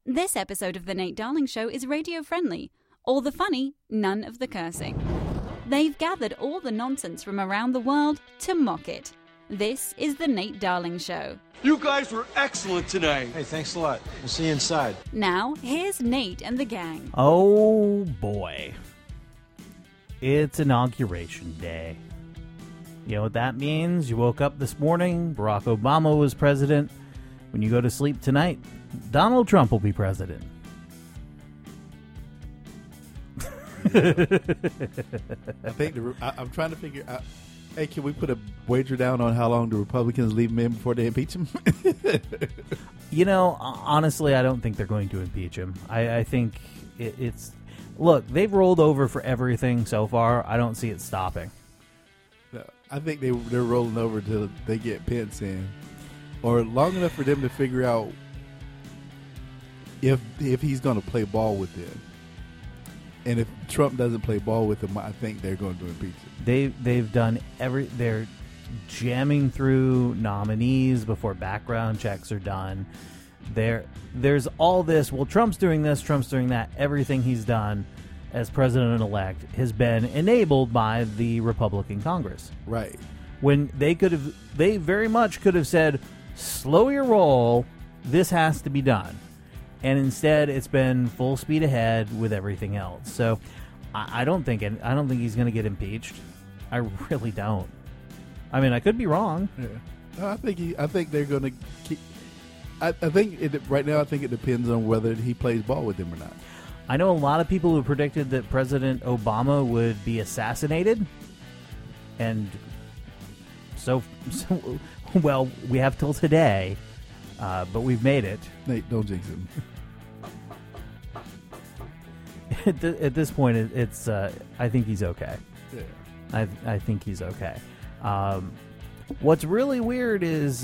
This episode of The Nate Darling Show is radio-friendly. All the funny, none of the cursing. They've gathered all the nonsense from around the world to mock it. This is The Nate Darling Show. You guys were excellent tonight. Hey, thanks a lot. We'll see you inside. Now, here's Nate and the gang. Oh, boy. It's Inauguration Day. You know what that means? You woke up this morning, Barack Obama was president. When you go to sleep tonight, Donald Trump will be president. I think I'm trying to figure out. Hey, can we put a wager down on how long the Republicans leave him in before they impeach him? You know, honestly, I don't think they're going to impeach him. I think it's... Look, they've rolled over for everything so far. I don't see it stopping. No, I think they're rolling over till they get Pence in. Or long enough for them to figure out if he's going to play ball with them. And if Trump doesn't play ball with them, I think they're going to impeach him. They've done they're jamming through nominees before background checks are done. There's all this. Well, Trump's doing this, Trump's doing that. Everything he's done as president-elect has been enabled by the Republican Congress. Right. When they very much could have said, slow your roll, this has to be done. And instead, it's been full speed ahead with everything else. So, I don't think he's going to get impeached. I really don't. I mean, I could be wrong. Yeah, no, I think they're going to keep. Right now, I think it depends on whether he plays ball with them or not. I know a lot of people who predicted that President Obama would be assassinated, and so well, we have till today, but we've made it. Nate, don't jinx him. At this point, it's. I think he's okay. Yeah, I think he's okay. What's really weird is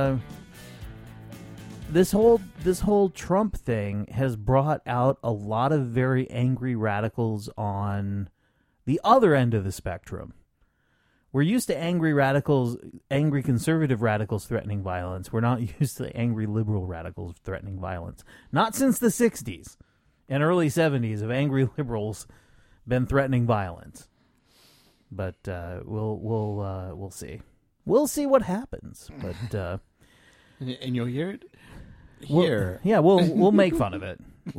this whole Trump thing has brought out a lot of very angry radicals on the other end of the spectrum. We're used to angry conservative radicals threatening violence. We're not used to angry liberal radicals threatening violence. Not since the 60s and early 70s have angry liberals been threatening violence. But we'll see. We'll see what happens. But and you'll hear it here. We'll make fun of it.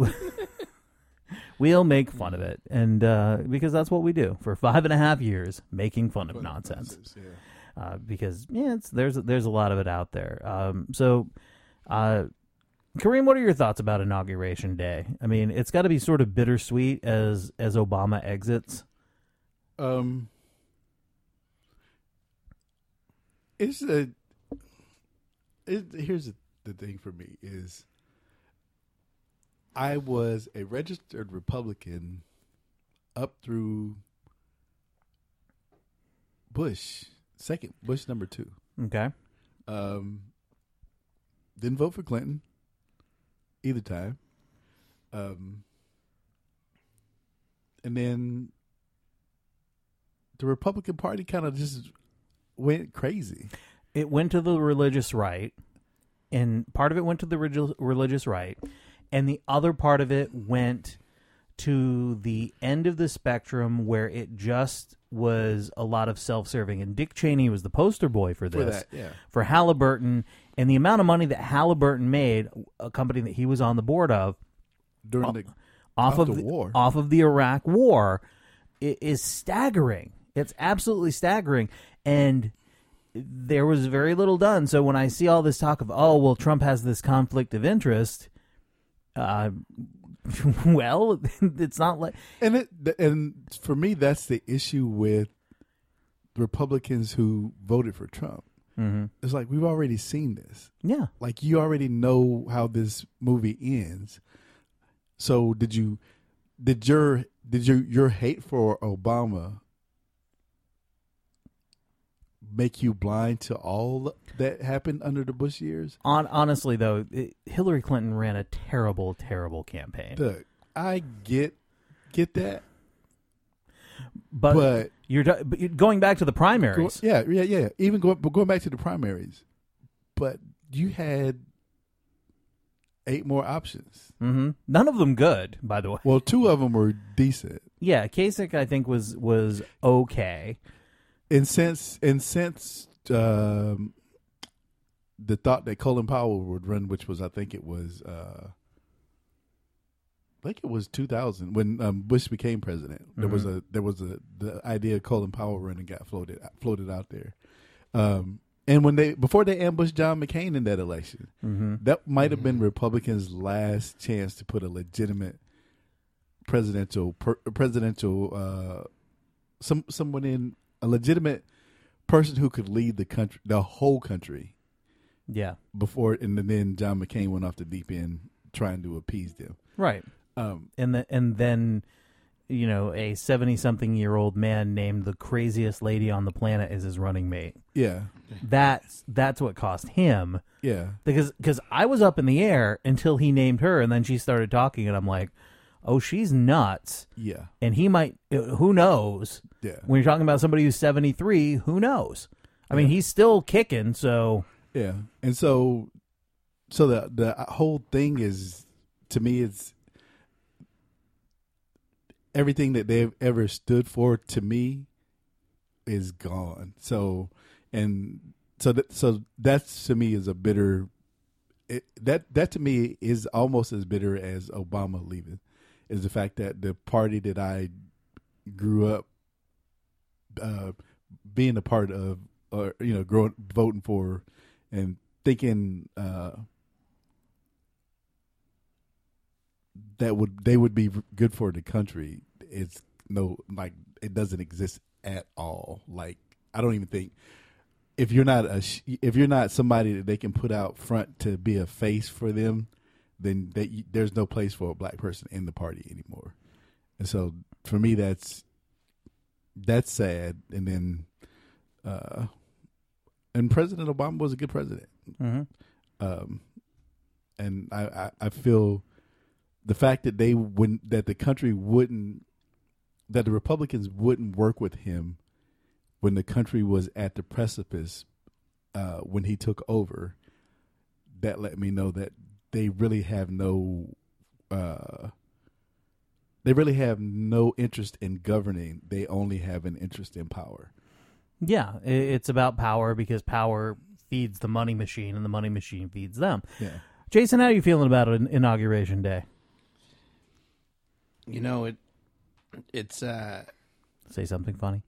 We'll make fun of it, and because that's what we do for 5.5 years, making fun of nonsense. Yeah. Because there's a lot of it out there. So, Kareem, what are your thoughts about Inauguration Day? I mean, it's got to be sort of bittersweet as Obama exits. Here's the thing for me is I was a registered Republican up through Bush number 2. Okay. Didn't vote for Clinton either time. And then the Republican Party kind of just went crazy. It went to the religious right, and part of it went to the religious right, and the other part of it went to the end of the spectrum where it just was a lot of self-serving. And Dick Cheney was the poster boy for this, for Halliburton, and the amount of money that Halliburton made, a company that he was on the board of, during the war, off of the Iraq War, is staggering. It's absolutely staggering, and there was very little done. So when I see all this talk of, Trump has this conflict of interest, well, it's not like... And for me, that's the issue with Republicans who voted for Trump. Mm-hmm. It's like, we've already seen this. Yeah. Like, you already know how this movie ends. So did your hate for Obama make you blind to all that happened under the Bush years? Honestly, though, Hillary Clinton ran a terrible, terrible campaign. Look, I get that, but you're going back to the primaries. Yeah. Even going back to the primaries, but you had 8 more options. Mm-hmm. None of them good, by the way. Well, 2 of them were decent. Yeah, Kasich I think was okay. And since the thought that Colin Powell would run, which was I think it was 2000 when Bush became president. There was the idea of Colin Powell running got floated out there. And before they ambushed John McCain in that election, that might have been Republicans' last chance to put a legitimate someone in, a legitimate person who could lead the country, the whole country. Yeah. Before and then John McCain went off the deep end trying to appease them. Right. And then you know, a 70-something-year-old man named the craziest lady on the planet is his running mate. Yeah. That's what cost him. Yeah. Because I was up in the air until he named her, and then she started talking, and I'm like, oh, she's nuts. Yeah. And he might, who knows? Yeah. When you're talking about somebody who's 73, who knows? I mean, he's still kicking, so. Yeah. And so the whole thing is, to me, it's everything that they've ever stood for, to me, is gone. So that's, to me, is a bitter. That to me is almost as bitter as Obama leaving. Is the fact that the party that I grew up being a part of, or voting for, and thinking they would be good for the country. It doesn't exist at all. Like, I don't even think if you're not somebody that they can put out front to be a face for them, then there's no place for a black person in the party anymore. And so for me, that's sad. And then, and President Obama was a good president. Mm-hmm. And I feel the fact that the Republicans wouldn't work with him when the country was at the precipice, when he took over, that let me know that they really have no interest in governing. They only have an interest in power. Yeah, it's about power, because power feeds the money machine, and the money machine feeds them. Yeah. Jason, how are you feeling about Inauguration Day? You know, it's say something funny.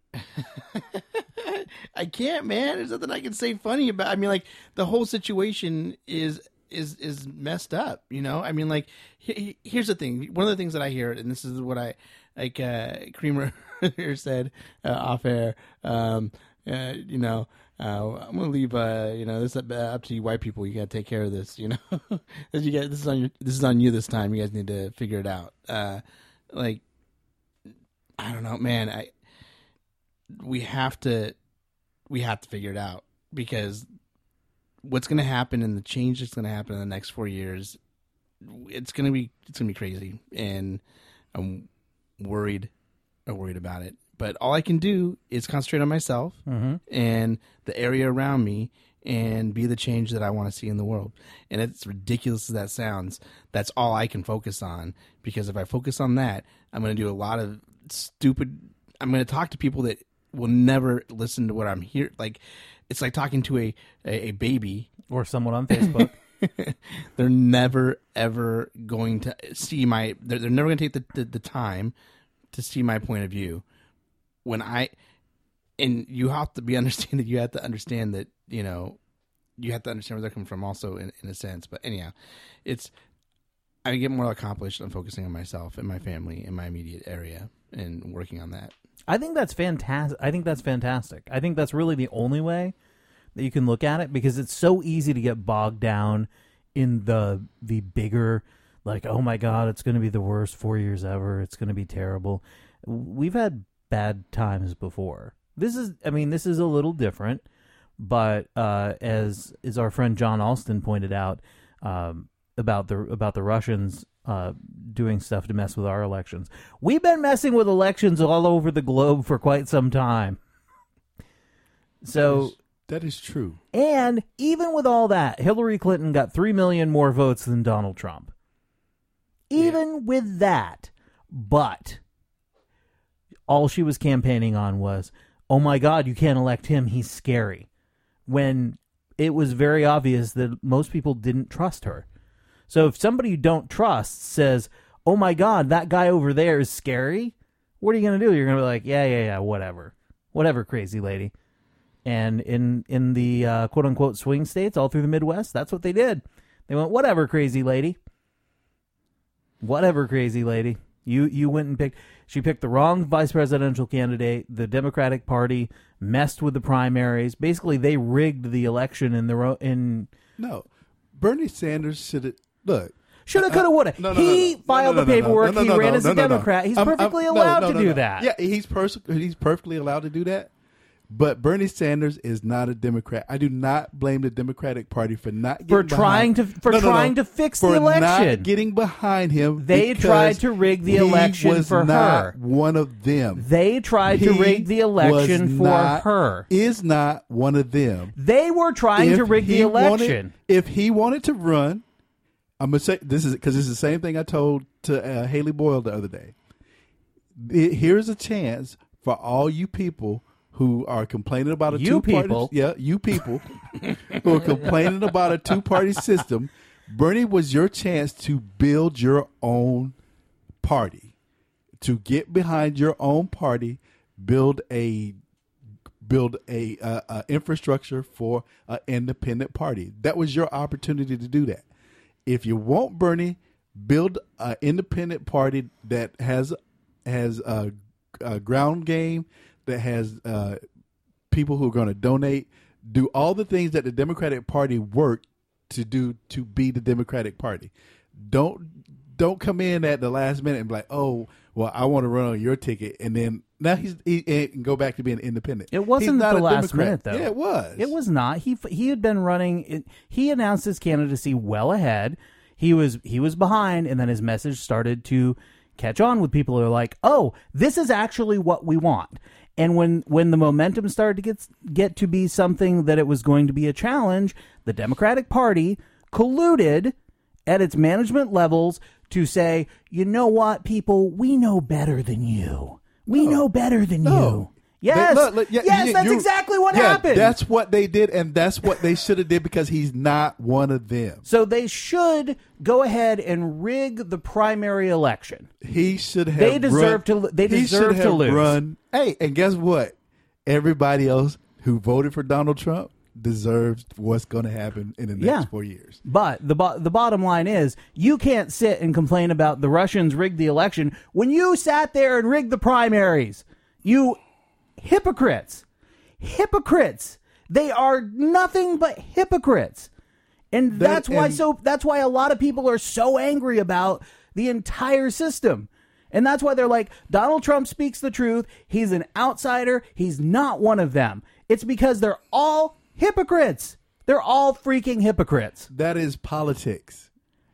I can't, man. There's nothing I can say funny about. I mean, like, the whole situation is messed up, you know? I mean, like, here's the thing. One of the things that I hear, and this is what I, like, Creamer said off air, I'm going to leave, this up to you white people. You got to take care of this, you know? This is on you this time. You guys need to figure it out. Like, I don't know, man. We have to figure it out, because what's going to happen and the change that's going to happen in the next 4 years, it's going to be crazy, and I'm worried about it. But all I can do is concentrate on myself and the area around me, and be the change that I want to see in the world. And it's ridiculous as that sounds, that's all I can focus on, because if I focus on that, I'm going to do a lot of I'm going to talk to people that will never listen to what I'm here. Like, it's like talking to a baby or someone on Facebook. They're never ever going to see they're never going to take the time to see my point of view. And you have to you have to understand that, you have to understand where they're coming from also, in a sense. But anyhow, I get more accomplished on focusing on myself and my family in my immediate area and working on that. I think that's fantastic. I think that's really the only way that you can look at it, because it's so easy to get bogged down in the bigger, like, oh my God, it's going to be the worst 4 years ever. It's going to be terrible. We've had bad times before. This is a little different, but as our friend John Alston pointed out, about the Russians doing stuff to mess with our elections. We've been messing with elections all over the globe for quite some time. So That is true. And even with all that, Hillary Clinton got 3 million more votes than Donald Trump. Even with that. But all she was campaigning on was, oh my God, you can't elect him. He's scary. When it was very obvious that most people didn't trust her. So if somebody you don't trust says, oh my God, that guy over there is scary, what are you going to do? You're going to be like, yeah, whatever. Whatever, crazy lady. And in the quote-unquote swing states all through the Midwest, that's what they did. They went, whatever, crazy lady. Whatever, crazy lady. You went and picked... She picked the wrong vice presidential candidate. The Democratic Party messed with the primaries. Basically, they rigged the election in... No. Bernie Sanders should have... Look. Shoulda, coulda, woulda. He filed the paperwork. He ran as a Democrat. He's perfectly allowed to do that. Yeah, he's perfectly allowed to do that. But Bernie Sanders is not a Democrat. I do not blame the Democratic Party for not getting trying to fix the election. For not getting behind him. They tried to rig the election for her. He was not one of them. They tried to rig the election for her. Is not one of them. They were trying to rig the election. If he wanted to run, I'm gonna say this is because this is the same thing I told to Haley Boyle the other day. Here's a chance for all you people who are complaining about you people who are complaining about a two-party system. Bernie was your chance to build your own party, to get behind your own party, build a infrastructure for an independent party. That was your opportunity to do that. If you want Bernie, build an independent party that has a ground game, that has people who are going to donate, do all the things that the Democratic Party worked to do to be the Democratic Party. Don't come in at the last minute and be like, oh, well, I want to run on your ticket, and then now he can go back to being independent. It wasn't the last Democrat. minute, though. Yeah, it was. It was not. He had been running. He announced his candidacy well ahead. He was behind, and then his message started to catch on with people who are like, oh, this is actually what we want. And when the momentum started to get to be something that it was going to be a challenge, the Democratic Party colluded at its management levels to say, you know what, people, we know better than you. We know better than you. Yes, that's exactly what happened. That's what they did, and that's what they should have did because he's not one of them. So they should go ahead and rig the primary election. He should have. They deserve to lose. Run. Hey, and guess what? Everybody else who voted for Donald Trump deserves what's going to happen in the next 4 years. But the bottom line is, you can't sit and complain about the Russians rigged the election when you sat there and rigged the primaries. You hypocrites. They are nothing but hypocrites. And that's why a lot of people are so angry about the entire system. And that's why they're like, Donald Trump speaks the truth. He's an outsider. He's not one of them. It's because they're all hypocrites. They're all freaking hypocrites. That is politics.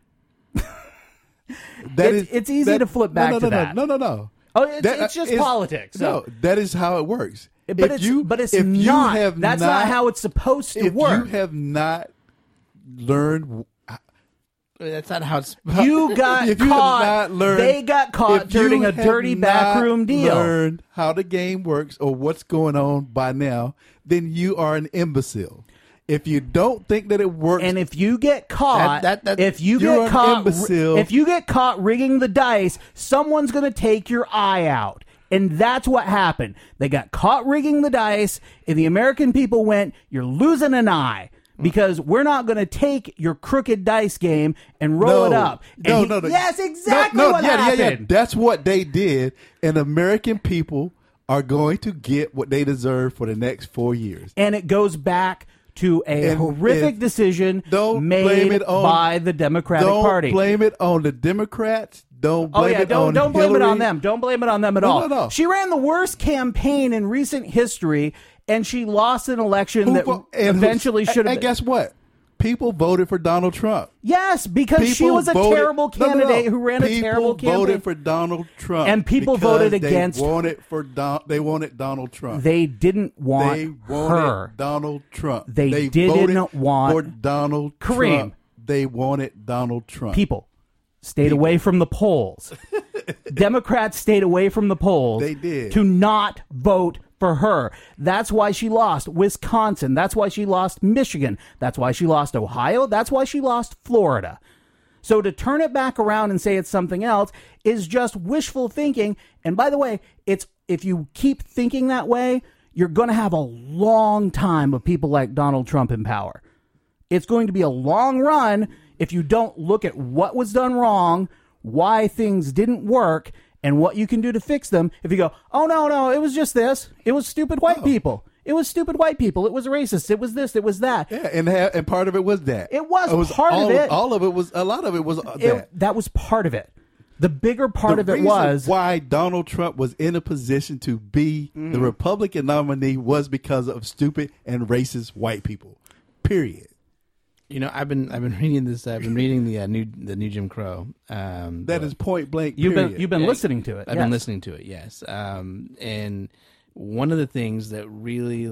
It's easy to flip back to that. No. Oh, it's just politics. So. No, that is how it works. But it's not. That's not how it's supposed to work. If you have not learned... That's not how it's... You got caught. They got caught during a dirty backroom deal. Learned how the game works or what's going on by now, then you are an imbecile. If you don't think that it works, and if you get caught, if you get caught rigging the dice, someone's going to take your eye out. And that's what happened. They got caught rigging the dice, and the American people went, "You're losing an eye." Because we're not going to take your crooked dice game and roll it up. No. Yes, exactly what happened. Yeah. That's what they did. And American people are going to get what they deserve for the next 4 years. And it goes back to a horrific decision made by the Democratic Party. Don't blame it on the Democrats. Don't blame it on Don't blame Hillary. it on them. Don't blame it on them at all. No. She ran the worst campaign in recent history, and she lost an election that eventually should have been. And guess what? People voted for Donald Trump. Yes, because she People was a voted- terrible No, no, no. candidate who ran a terrible People voted campaign. for Donald Trump, And people because voted they against- They wanted Donald Trump. They didn't want They wanted her. Donald Trump. They didn't voted want for Donald Kareem. Trump. They wanted Donald Trump. People stayed away from the polls. Democrats stayed away from the polls. They did. To not vote for her. That's why she lost Wisconsin. That's why she lost Michigan. That's why she lost Ohio. That's why she lost Florida. So to turn it back around and say it's something else is just wishful thinking. And by the way, it's if you keep thinking that way, you're going to have a long time of people like Donald Trump in power. It's going to be a long run if you don't look at what was done wrong, why things didn't work, and what you can do to fix them. If you go, oh, no, it was just this. It was stupid white people. It was stupid white people. It was racist. It was this. It was that. Yeah, and part of it was that. It was part of it. All of it was. A lot of it was that. That was part of it. The bigger part of it reason was why Donald Trump was in a position to be the Republican nominee was because of stupid and racist white people. Period. You know, I've been reading this. I've been reading the new Jim Crow. That is point blank. you've period. been listening to it. I've been listening to it. Yes. And one of the things that really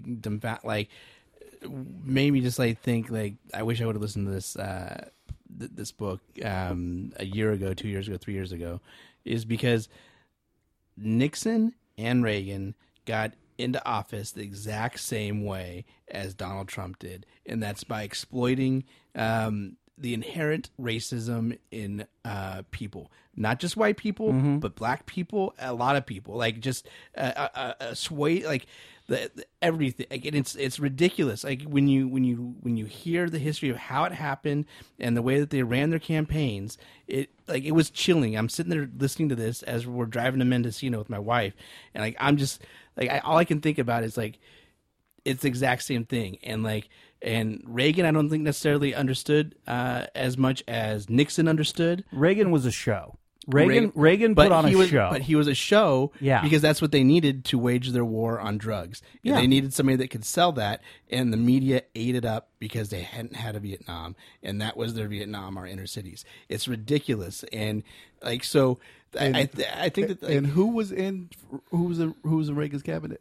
made me just think I wish I would have listened to this this book a year ago, 2 years ago, 3 years ago, is because Nixon and Reagan got into office the exact same way as Donald Trump did, and that's by exploiting the inherent racism in people, not just white people, but black people, a lot of people, like just a sway, like the everything. Like, it's ridiculous. Like when you hear the history of how it happened and the way that they ran their campaigns, it was chilling. I'm sitting there listening to this as we're driving to Mendocino with my wife, and I'm just all I can think about is it's the exact same thing. And Reagan, I don't think necessarily understood as much as Nixon understood. Reagan was a show. Reagan put on a show. But he was a show because that's what they needed to wage their war on drugs. Yeah. They needed somebody that could sell that, and the media ate it up because they hadn't had a Vietnam, and that was their Vietnam, our inner cities. It's ridiculous. And I think that... and who was in Reagan's cabinet?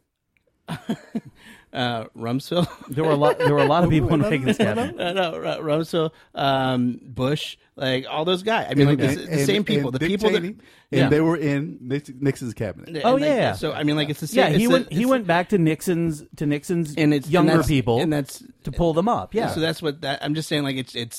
Rumsfeld. There were a lot of people in Reagan's cabinet. Rumsfeld, Bush, all those guys. I mean, the same people. The Dick people Cheney, that and they were in Nixon's cabinet. Oh, yeah. So I mean, it's the same. Yeah, he went back to Nixon's younger people and that's to pull them up. Yeah. So that's what I'm just saying.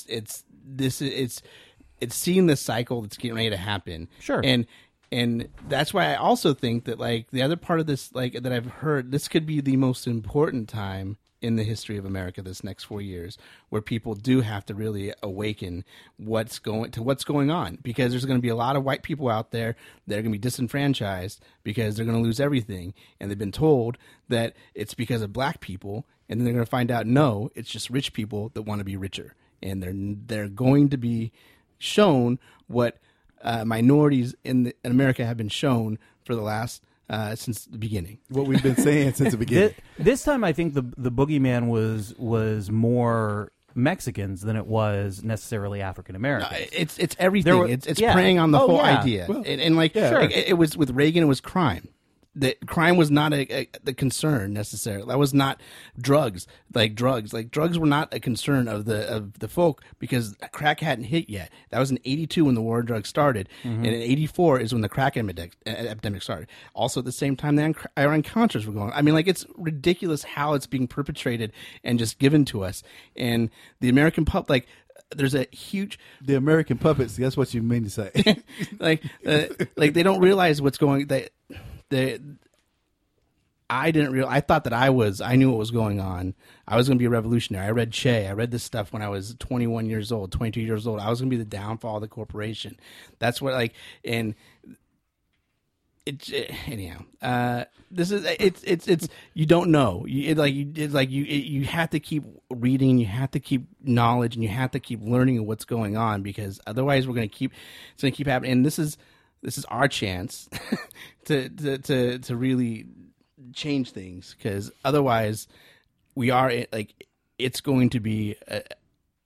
It's seeing this cycle that's getting ready to happen. Sure. And that's why I also think that the other part of this that I've heard, this could be the most important time in the history of America this next 4 years, where people do have to really awaken what's going on, because there's going to be a lot of white people out there that are going to be disenfranchised because they're going to lose everything, and they've been told that it's because of black people, and then they're going to find out no, it's just rich people that want to be richer, and they're going to be shown what minorities in America have been shown for the last since the beginning. What we've been saying since the beginning. This time, I think the boogeyman was more Mexicans than it was necessarily African Americans. It's everything. It's preying on the whole idea. Well, and it was with Reagan. It was crime. That crime was not the concern necessarily. That was not drugs. Drugs were not a concern of the folk, because crack hadn't hit yet. That was in '82 when the war on drugs started, and in '84 is when the crack epidemic started. Also, at the same time, the Iran-Contras were going. I mean, it's ridiculous how it's being perpetrated and just given to us. And the American public, there's a huge... The American puppets, that's what you mean to say. They don't realize what's going... I didn't realize. I thought that I knew what was going on. I was going to be a revolutionary. I read Che. I read this stuff when I was 21 years old, 22 years old. I was going to be the downfall of the corporation. That's what and anyhow. This is it's you don't know. You have to keep reading. You have to keep knowledge, and you have to keep learning what's going on, because otherwise it's going to keep happening. And this is our chance to really change things, because otherwise we are it's going to be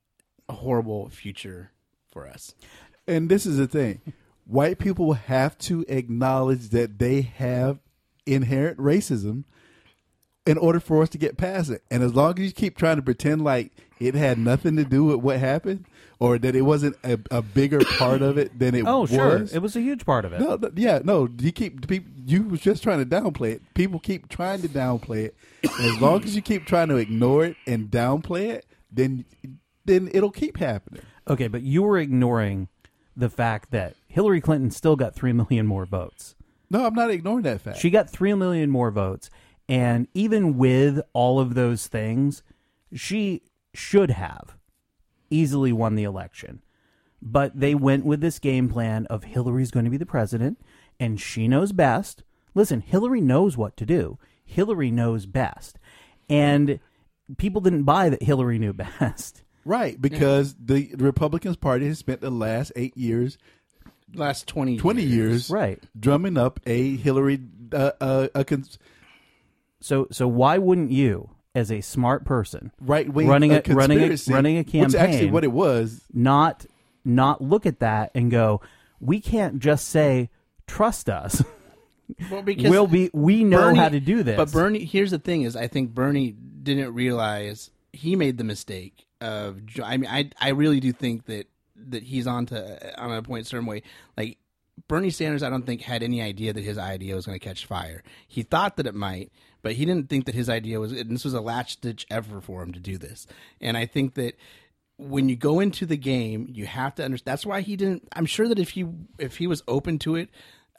a horrible future for us. And this is the thing. White people have to acknowledge that they have inherent racism in order for us to get past it. And as long as you keep trying to pretend like it had nothing to do with what happened or that it wasn't a bigger part of it than it was. Oh, sure. It was a huge part of it. No. You was just trying to downplay it. People keep trying to downplay it. And as long as you keep trying to ignore it and downplay it, then it'll keep happening. Okay, but you were ignoring the fact that Hillary Clinton still got 3 million more votes. No, I'm not ignoring that fact. She got 3 million more votes. And even with all of those things, she should have easily won the election. But they went with this game plan of Hillary's going to be the president, and she knows best. Listen, Hillary knows what to do. Hillary knows best. And people didn't buy that Hillary knew best. Right, because the Republicans Party has spent the last 8 years, Last 20 years, Right. drumming up a Hillary. So why wouldn't you, as a smart person, Right wing running a conspiracy, campaign, which actually what it was, not look at that and go, we can't just say trust us. Well, because we know Bernie, how to do this. But Bernie, here's the thing: is I think Bernie didn't realize he made the mistake of. I mean, I really do think that he's on a point certain way. Like Bernie Sanders, I don't think had any idea that his idea was going to catch fire. He thought that it might, but he didn't think that his idea was. And this was a latch ditch effort for him to do this. And I think that when you go into the game, you have to understand. That's why he didn't. I'm sure that if he was open to it.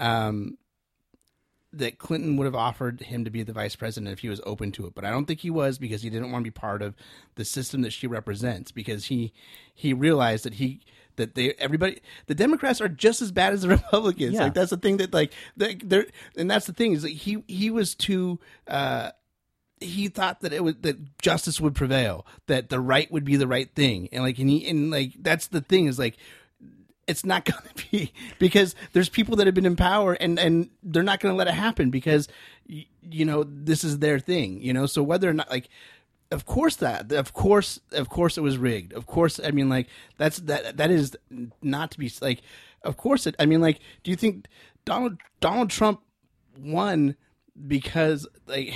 That Clinton would have offered him to be the vice president if he was open to it. But I don't think he was, because he didn't want to be part of the system that she represents, because he realized that the Democrats are just as bad as the Republicans. Yeah. Like that's the thing that and that's the thing is that he was too, he thought that that justice would prevail, that the right would be the right thing. And that's the thing is like, it's not going to be, because there's people that have been in power and they're not going to let it happen because, this is their thing, so whether or not, like, of course it was rigged. Of course. I mean, like that is not to be like, of course it, I mean, like, do you think Donald Trump won because like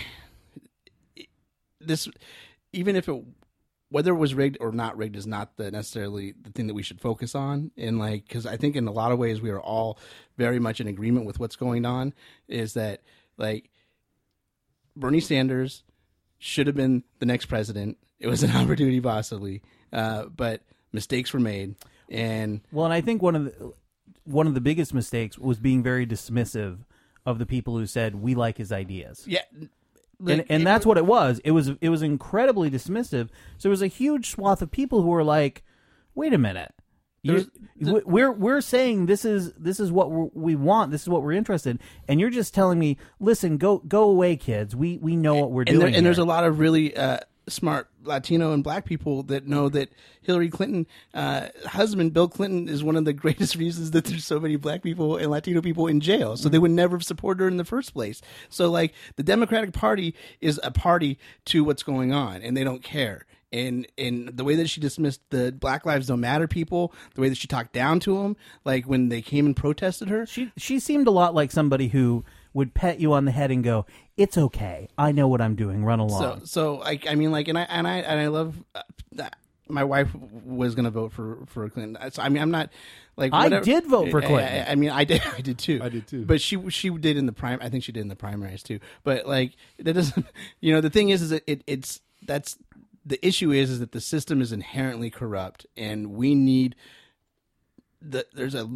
this, even if whether it was rigged or not rigged is not necessarily the thing that we should focus on. And like, because I think in a lot of ways we are all very much in agreement with what's going on, is that like Bernie Sanders should have been the next president. It was an opportunity possibly, but mistakes were made. And I think one of the biggest mistakes was being very dismissive of the people who said we like his ideas. Yeah. And that's what it was. It was incredibly dismissive. So there was a huge swath of people who were like, "Wait a minute, we're saying this is what we want. This is what we're interested in, and you're just telling me, listen, go away, kids. We know what we're doing." And there's a lot of really smart Latino and Black people that know that Hillary Clinton, husband Bill Clinton, is one of the greatest reasons that there's so many Black people and Latino people in jail. So they would never have supported her in the first place. So like the Democratic Party is a party to what's going on, and they don't care. And the way that she dismissed the Black Lives Don't Matter people, the way that she talked down to them, like when they came and protested her, she seemed a lot like somebody who would pet you on the head and go, "It's okay. I know what I'm doing. Run along." So I mean, like, and I love that. My wife was going to vote for Clinton. So I mean, I'm not like whatever. I did vote for Clinton. I mean, I did too. I did too. But she did in the prime. I think she did in the primaries too. But like that doesn't. The thing is that it's that's the issue is that the system is inherently corrupt, and we need there's a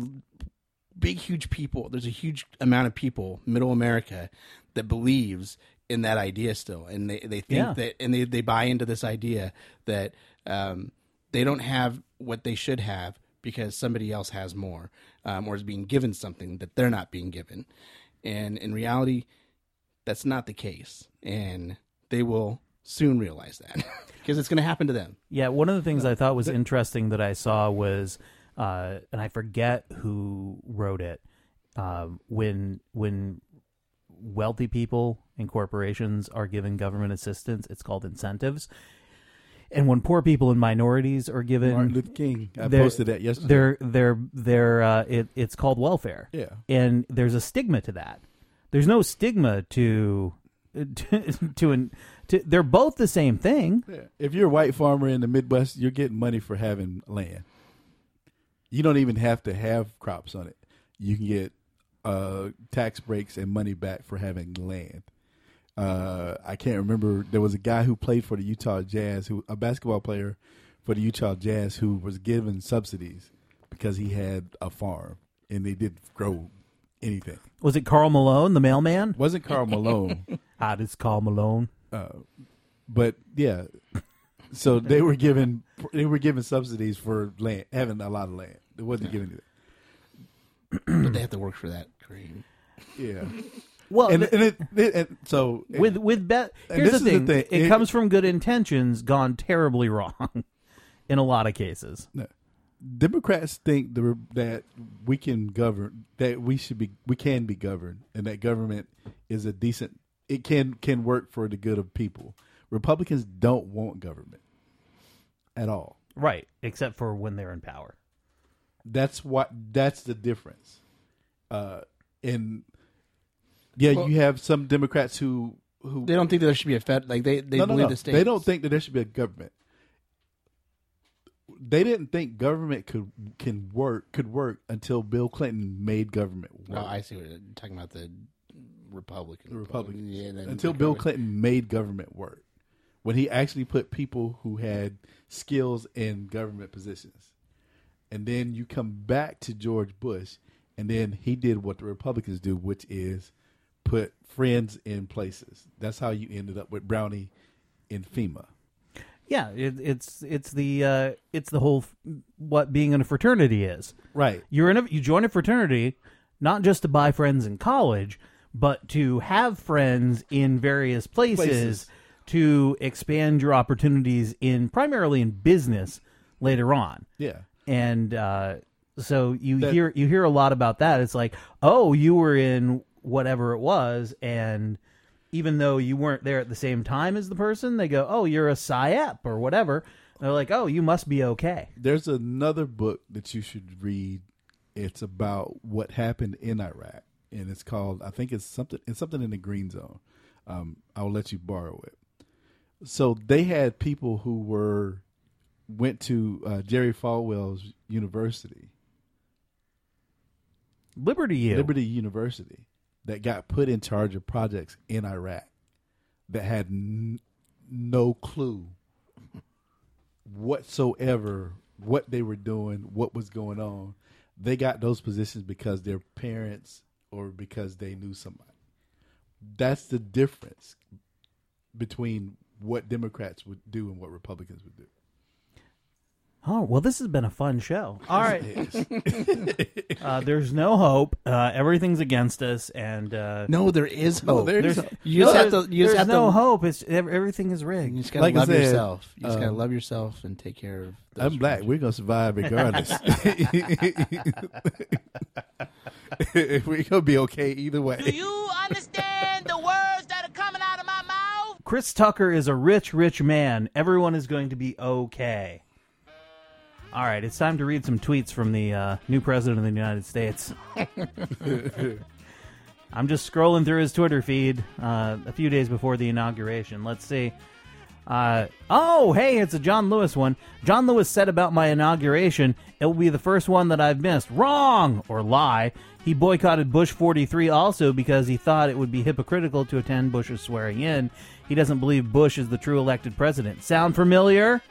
huge amount of people, middle America, that believes in that idea still, and they think that, and they buy into this idea that they don't have what they should have because somebody else has more, or is being given something that they're not being given, and in reality, that's not the case, and they will soon realize that because it's going to happen to them. Yeah, one of the things I thought was interesting that I saw was, and I forget who wrote it, when wealthy people and corporations are given government assistance, it's called incentives. And when poor people and minorities are given Martin Luther King. I they're- posted that yesterday. it's called welfare. Yeah. And there's a stigma to that. There's no stigma to they're both the same thing. Yeah. If you're a white farmer in the Midwest, you're getting money for having land. You don't even have to have crops on it. You can get tax breaks and money back for having land. I can't remember. There was a guy who played for the Utah Jazz, a basketball player for the Utah Jazz, who was given subsidies because he had a farm and they didn't grow anything. Was it Karl Malone, the mailman? Wasn't Karl Malone, How does Karl Malone? but yeah. So they were given subsidies for land, having a lot of land. It wasn't given to them. But they have to work for that. Great. Yeah. Well, So here's this the is thing. the thing. It comes from good intentions gone terribly wrong in a lot of cases. No. Democrats think that we can govern, that we can be governed, and that government is a decent. It can work for the good of people. Republicans don't want government at all. Right, except for when they're in power. That's the difference. You have some Democrats who They don't think that there should be a Fed. Like they believe the states. They don't think that there should be a government. They didn't think government could work until Bill Clinton made government work. Oh, I see what you're talking about. The Republicans. Yeah, and then Until Bill Clinton made government work, when he actually put people who had skills in government positions, and then you come back to George Bush, and then he did what the Republicans do, which is put friends in places. That's how you ended up with Brownie in FEMA. Yeah, it's the whole what being in a fraternity is. Right. You join a fraternity not just to buy friends in college, but to have friends in various places to expand your opportunities primarily in business later on. Yeah. And so you hear a lot about that. It's like, oh, you were in whatever it was, and even though you weren't there at the same time as the person, they go, oh, you're a PSYEP or whatever. And they're like, oh, you must be okay. There's another book that you should read. It's about what happened in Iraq, and it's called, I think it's something in the Green Zone. I'll let you borrow it. So they had people who went to Jerry Falwell's university, Liberty University, that got put in charge of projects in Iraq that had no clue whatsoever what they were doing, what was going on. They got those positions because their parents or because they knew somebody. That's the difference between what Democrats would do and what Republicans would do. Oh, well, this has been a fun show. All right. There's no hope. Everything's against us, and No, there is hope. there's there's no hope. It's everything is rigged. You just gotta Like I love said, yourself. You just gotta love yourself and take care of. Those I'm black. We're gonna survive regardless. We're gonna be okay either way. Do you understand the words that are coming out of my mouth? Chris Tucker is a rich, rich man. Everyone is going to be okay. All right, it's time to read some tweets from the new president of the United States. I'm just scrolling through his Twitter feed a few days before the inauguration. Let's see. Oh, hey, it's a John Lewis one. John Lewis said about my inauguration, it will be the first one that I've missed. Wrong! Or lie. He boycotted Bush 43 also because he thought it would be hypocritical to attend Bush's swearing in. He doesn't believe Bush is the true elected president. Sound familiar?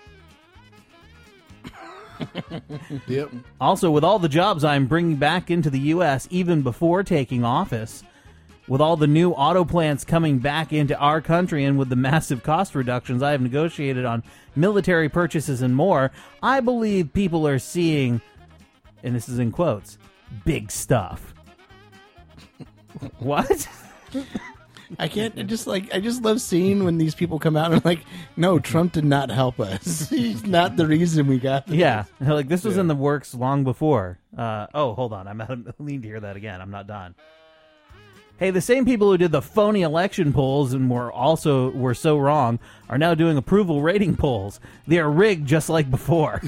Yep. Also, with all the jobs I'm bringing back into the U.S. even before taking office, with all the new auto plants coming back into our country, and with the massive cost reductions I have negotiated on military purchases and more, I believe people are seeing, and this is in quotes, big stuff. What? I can't. I just love seeing when these people come out and are like, no, Trump did not help us. He's not the reason we got this. Yeah, like this was in the works long before. Oh, hold on, I need to hear that again. I'm not done. Hey, the same people who did the phony election polls and were so wrong are now doing approval rating polls. They are rigged just like before.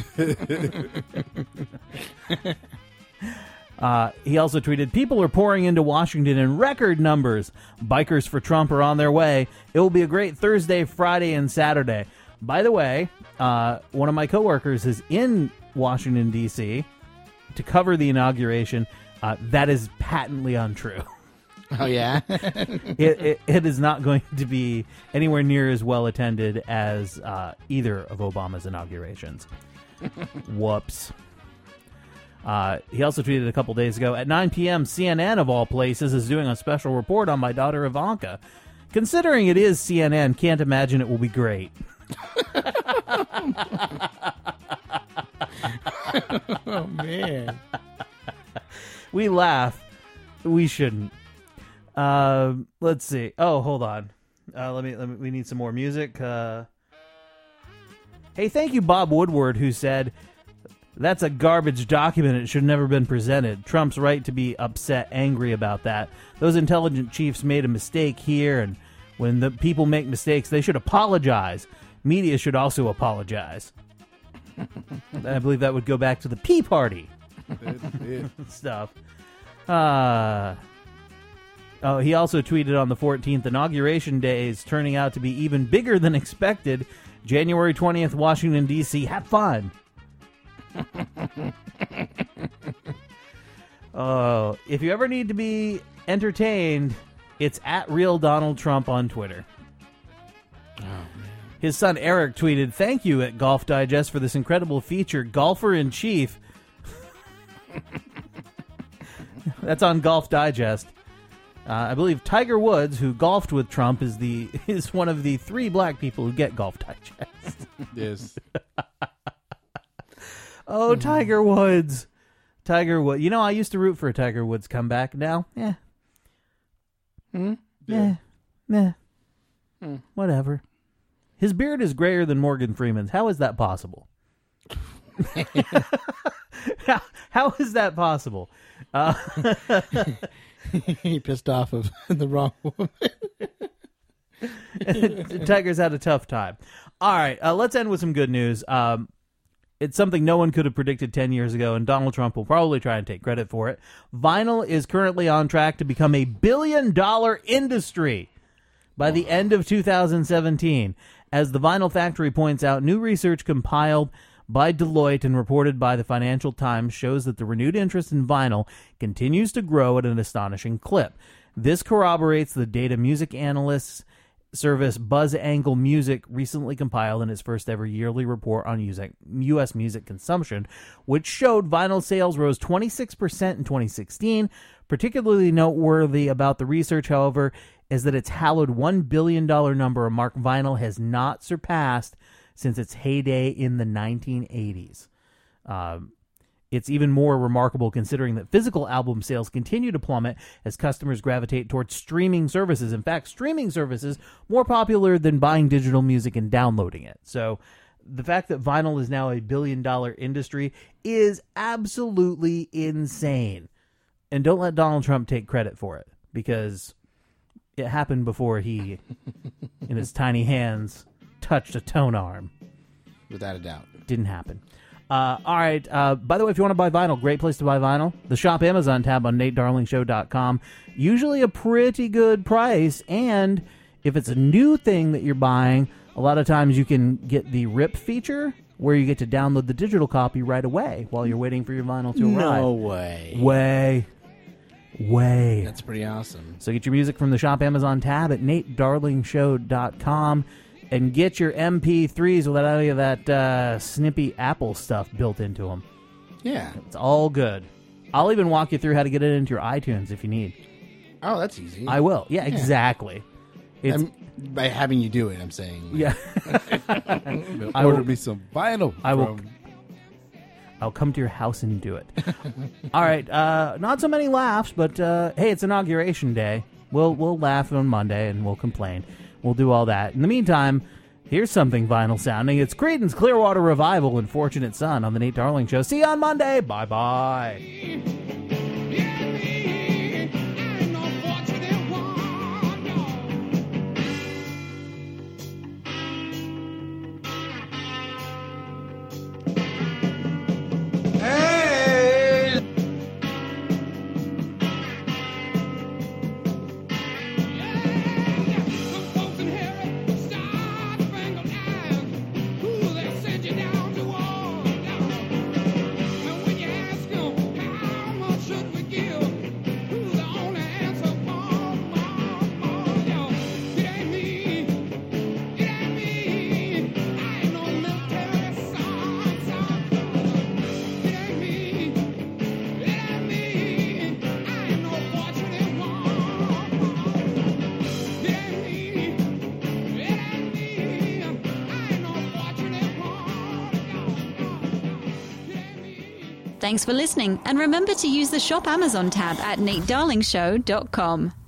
He also tweeted, people are pouring into Washington in record numbers. Bikers for Trump are on their way. It will be a great Thursday, Friday, and Saturday. By the way, one of my coworkers is in Washington, D.C. to cover the inauguration. That is patently untrue. Oh, yeah? It is not going to be anywhere near as well attended as either of Obama's inaugurations. Whoops. He also tweeted a couple days ago, at 9 p.m., CNN, of all places, is doing a special report on my daughter Ivanka. Considering it is CNN, can't imagine it will be great. Oh, man. We laugh. We shouldn't. Let's see. Oh, hold on. We need some more music. Hey, thank you, Bob Woodward, who said, that's a garbage document. It should never been presented. Trump's right to be upset, angry about that. Those intelligent chiefs made a mistake here, and when the people make mistakes, they should apologize. Media should also apologize. I believe that would go back to the Tea Party stuff. Oh, he also tweeted on the 14th, Inauguration Day is turning out to be even bigger than expected. January 20th, Washington, D.C. Have fun. Oh, if you ever need to be entertained, it's at Real Donald Trump on Twitter. Oh, man. His son Eric tweeted, thank you at Golf Digest for this incredible feature, Golfer in Chief. That's on Golf Digest. I believe Tiger Woods, who golfed with Trump, is one of the 3 black people who get Golf Digest. Yes. Oh, Tiger Woods. Tiger Woods. You know, I used to root for a Tiger Woods comeback. Now, whatever. His beard is grayer than Morgan Freeman's. How is that possible? How is that possible? He pissed off of the wrong woman. Tiger's had a tough time. All right, let's end with some good news. It's something no one could have predicted 10 years ago, and Donald Trump will probably try and take credit for it. Vinyl is currently on track to become a $1 billion industry by the end of 2017. As the Vinyl Factory points out, new research compiled by Deloitte and reported by the Financial Times shows that the renewed interest in vinyl continues to grow at an astonishing clip. This corroborates the data music analysts service BuzzAngle Music recently compiled in its first ever yearly report on U.S. music consumption, which showed vinyl sales rose 26% in 2016. Particularly noteworthy about the research, however, is that its hallowed $1 billion number, a mark vinyl has not surpassed since its heyday in the 1980s. It's even more remarkable considering that physical album sales continue to plummet as customers gravitate towards streaming services. In fact, streaming services more popular than buying digital music and downloading it. So the fact that vinyl is now a $1 billion industry is absolutely insane. And don't let Donald Trump take credit for it, because it happened before he, in his tiny hands, touched a tone arm. Without a doubt. Didn't happen. All right. By the way, if you want to buy vinyl, great place to buy vinyl. The Shop Amazon tab on NateDarlingShow.com. Usually a pretty good price. And if it's a new thing that you're buying, a lot of times you can get the RIP feature where you get to download the digital copy right away while you're waiting for your vinyl to arrive. No way. Way. That's pretty awesome. So get your music from the Shop Amazon tab at NateDarlingShow.com. And get your MP3s without any of that snippy Apple stuff built into them. Yeah. It's all good. I'll even walk you through how to get it into your iTunes if you need. Oh, that's easy. I will. Yeah, exactly. It's, by having you do it, I'm saying. yeah. Order me some vinyl. I'll come to your house and do it. All right. Not so many laughs, but hey, it's Inauguration Day. We'll laugh on Monday and we'll complain. We'll do all that. In the meantime, here's something vinyl sounding. It's Creedence Clearwater Revival and Fortunate Son on the Nate Darling Show. See you on Monday. Bye-bye. I know fortunate Thanks for listening, and remember to use the Shop Amazon tab at NateDarlingShow.com.